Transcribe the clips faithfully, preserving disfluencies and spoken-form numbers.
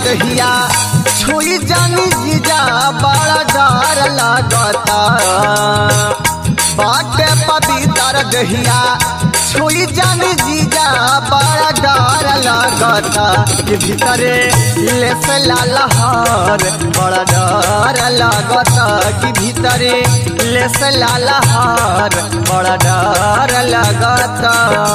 दहिया छुई जानी जीजा बड़ा डर लगता बाटे पवित्र दहिया छुई जानी जीजा बड़ा डर लगता कि भीतरे ले से लालहर बड़ा डर लगता कि भीतरे ले से लालहर बड़ा डर लगता।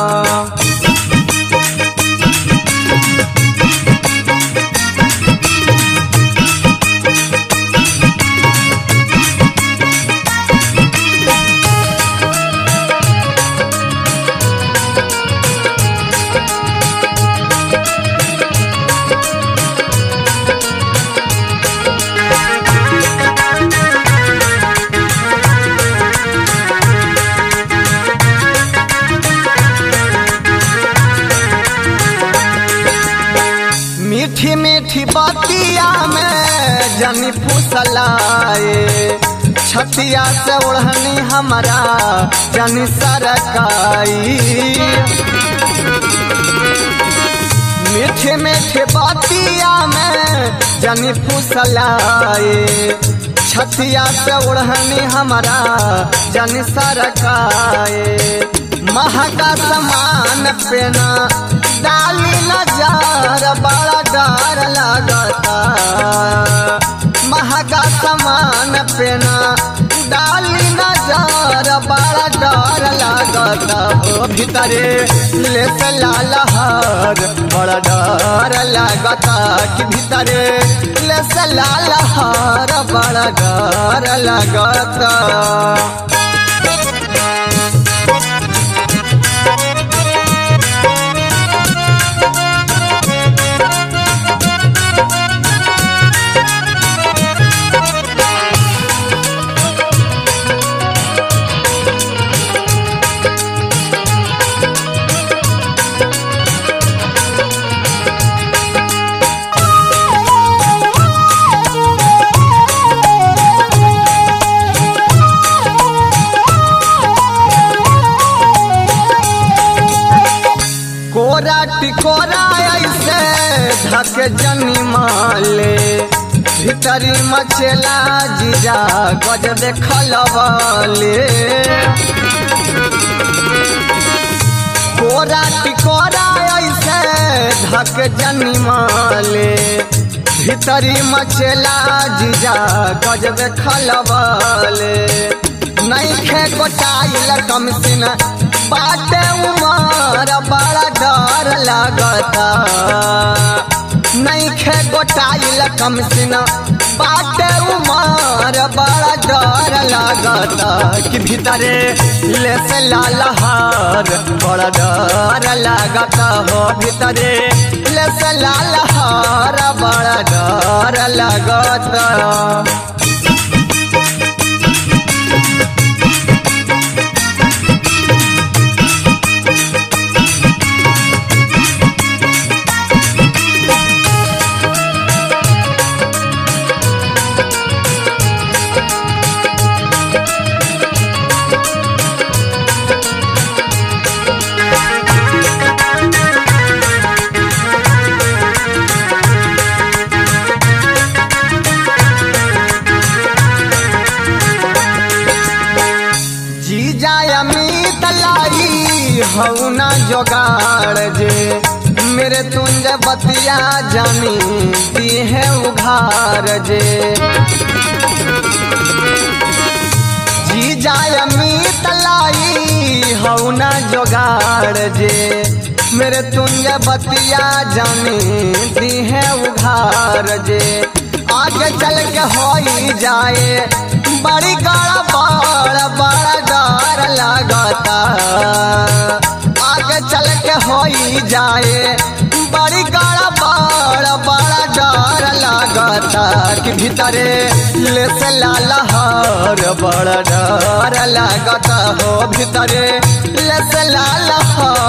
मीठी मीठी बातिया में जनी फुसलाए छतिया से ओढ़नी हमारा जनी सरकाई। मीठी मीठी बातिया में जनी फुसलाए छतिया से ओढ़नी हमारा जनी सरकाए। महका समान पेना डाली नजर बड़ा डर लगता महका समान पेना डाली नजर बड़ा डर लगता हो भीतरे ले से लालहर बड़ा डर लगता कि भीतरे ले से लालहर बड़ा डर लगता। कोरा टिकोरा ऐसे धक जनी माले भीतरी मचला जीजा गजब खलवाले। कोरा टिकोरा ऐसे धक जनी माले भीतरी मचला जीजा गजब खलवाले। नहीं खे गोटाइल कमसिन बाटे उमर बड़ा डर लगता नहीं खे गोटाइल कमसिन बाटे उमर बड़ा डर लगता कि भीतरे ले से लालहर बड़ा डर लगता हो भीतरे ले से लालहर बड़ा डर लगता। हऊ ना जोगाड़ जे मेरे तुंज बतिया जानी दी है उघार जे जी जाय मीत लाई हऊ ना जोगाड़ जे मेरे तुंज बतिया जानी दी है उघार जे आगे चल के हो जाए बड़ी गाड़ा बड़ा बड़ा डर लगता आगे चल के हो जाए बड़ी गाड़ा बड़ा बड़ा डर लगता कि भीतरे ले से लालहर बड़ा डर लगता हो भीतरे ले से लालहर